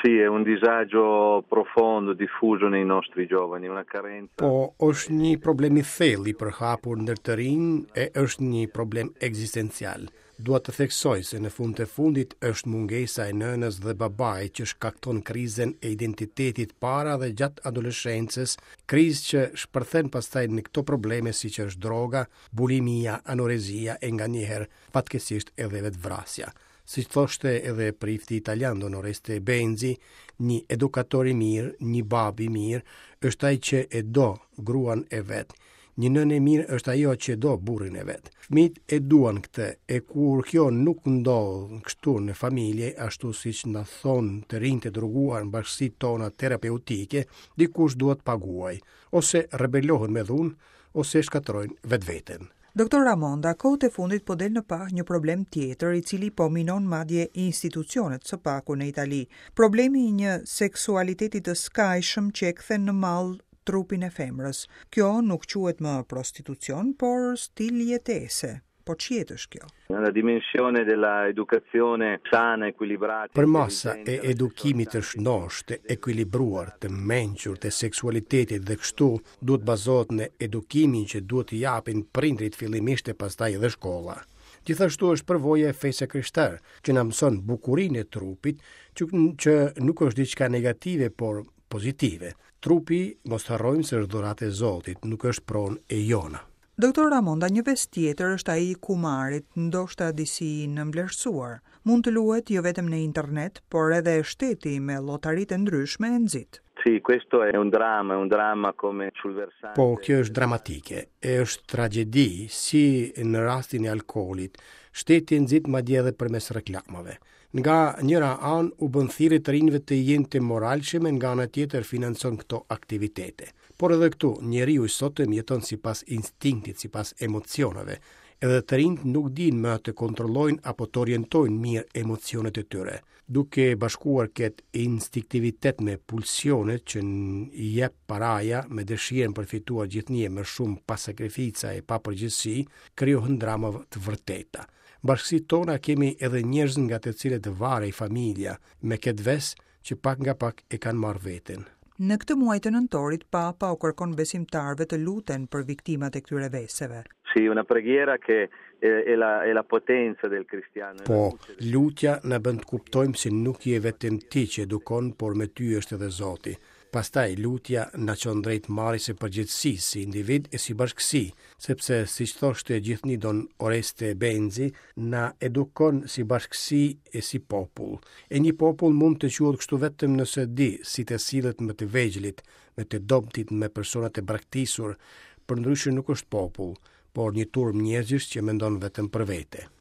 Sì, è un disagio profondo, diffuso nei nostri giovani, una carenza. Po është një problem i thellë i përhapur ndër të rinj e është një problem ekzistencial. Dua të theksoj se në fund të fundit është mungesa e nënës dhe babait që shkakton krizën e identitetit para dhe gjatë adoleshencës, krizë që shpërthen pastaj në këto probleme si që është droga, bulimia, anorezia e nganjëherë fatkeqësisht edhe vetvrasja. Si thoshte edhe prifti italian Don Oreste Benzi, një edukator i mirë, një bab i mirë, është ai që e do gruan e vet. Një nënë e mirë është ajo që do burrin e vet. Fëmijët e duan këtë, e kur kjo nuk ndodh kështu në familje, ashtu siç na thon të rinjtë e droguar në bashkësitë tona terapeutike, dikush duhet paguaj, ose rebelohen me dhunë, ose shkatrojnë vetveten. Doktor Ramonda, kohët e fundit po del në pah një problem tjetër i cili po minon madje institucionet së paku në Itali. Problemi i një seksualiteti të skajshëm që e kthen në mall trupin e femrës. Kjo nuk quhet më prostitucion, por stil jetese. Po ç'jetë është kjo? La dimensione della educazione sana, equilibrata. Për masa e edukimit të shnosht, të ekuilibruar, të menqur, të seksualitetit dhe kështu duhet bazohet në edukimin që duhet të japin prindrit fillimisht e pastaj edhe shkolla. Gjithashtu është përvoja e fesë krishterë, që na mëson bukurinë e trupit, që nuk është diçka negative, por pozitive. Trupi, mos harrojmë se është dhuratë e Zotit, nuk është pronë e jona. Doktor Ramonda, një ves tjetër është ai i kumarit, ndoshta disi në mblerësuar. Mund të luhet jo vetëm në internet, por edhe shteti me llotaritë ndryshme e nxit. Sì, questo è un dramma come sul versante. Po, kjo është dramatike, është tragjedi, si në rastin e alkoolit. Shteti nxit madje edhe përmes reklamave. Nga njëra anë u bën thirrje të rinjve të jenë të moralshëm, nga ana tjetër financon këto aktivitete. Por edhe këtu, njeriu i sotëm jeton sipas instinktit, sipas emocioneve. Edhe të rinjt nuk dinë më të kontrollojnë apo të orientojnë mirë emocionet e tyre. Duke bashkuar këtë instinktivitet me pulsionet që i jep paraja me dëshirën për fituar gjithnjë më shumë pa sakrifica e pa përgjegjësi, krijohen drama të vërteta. Bashkësitë tona kemi edhe njerëz nga të cilët varej familja me këtë ves që pak nga pak e kanë marrë veten. Në këtë muaj të nëntorit, Papa u kërkon besimtarëve të luten për viktimat e këtyre veseve. Sì, una preghiera che è la potenza del cristiano. Po, lutja na bën të kuptojmë se nuk je vetëm ti që edukon, por me ty është edhe Zoti. Pastaj lutja na çon drejt marrjes së përgjegjësisë si individ e si bashkësi, sepse siç thoshte gjithnjë Don Oreste Benzi, na edukon si bashkësi e si popull. E një popull mund të quhet kështu vetëm nëse di si të sillet me të vegjëlit, me të dobtit, me personat e braktisur, përndryshe nuk është popull, por një turm njerëzish që mendon vetëm për vete.